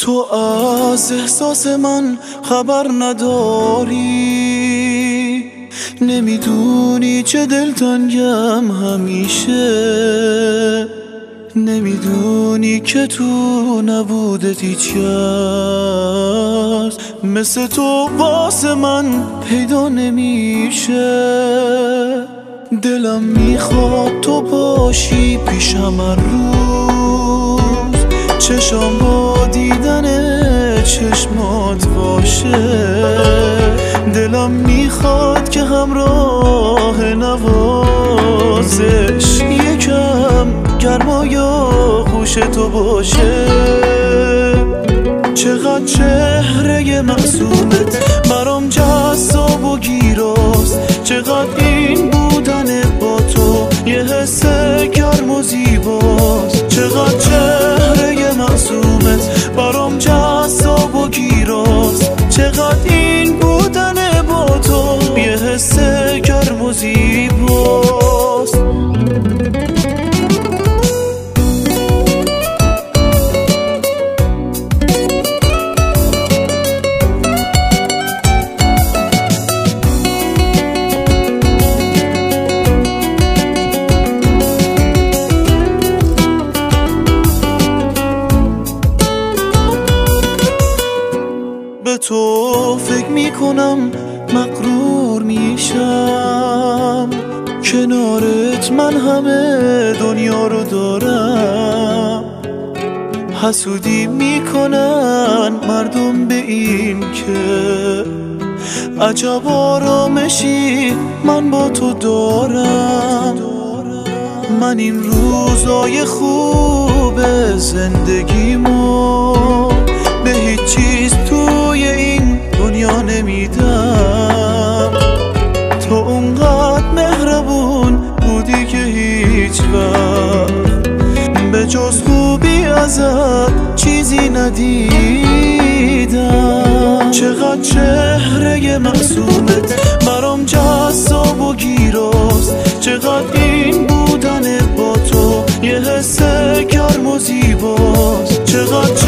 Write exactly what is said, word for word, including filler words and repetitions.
تو از احساس من خبر نداری، نمیدونی چه دلتنگم همیشه، نمیدونی که تو نبودت هیچ کس مثل تو واسه من پیدا نمیشه. دلم میخواد تو باشی پیشم هر روز، چشام با دیدن چشمات باشه. دلم میخواد که همراه نوازش یکم گرمای خوش تو باشه. چقدر چهره معصومت برام جذاب و گیراست، چقدر این بودن با تو یه حس گرم و زیباست. چقدر چهره معصومت برام جذاب و گیراست، چقدر این بودن با تو یه حس گرم و زیباست. به تو فکر میکنم مغرور میشم، کنارت من همه دنیا رو دارم. حسودی میکنن مردم به این که عجب آرامشی من با تو دارم. من این روزای خوب زندگیمو به هیچ چیز توی این دنیا نمیدم. تو اونقدر مهربون بودی که هیچ وقت به جز خوبی ازت چیزی ندیدم. چقدر چهره معصومت برام جذاب و گیراست، چقدر این بودن با تو یه حس گرم و زیباست. چقدر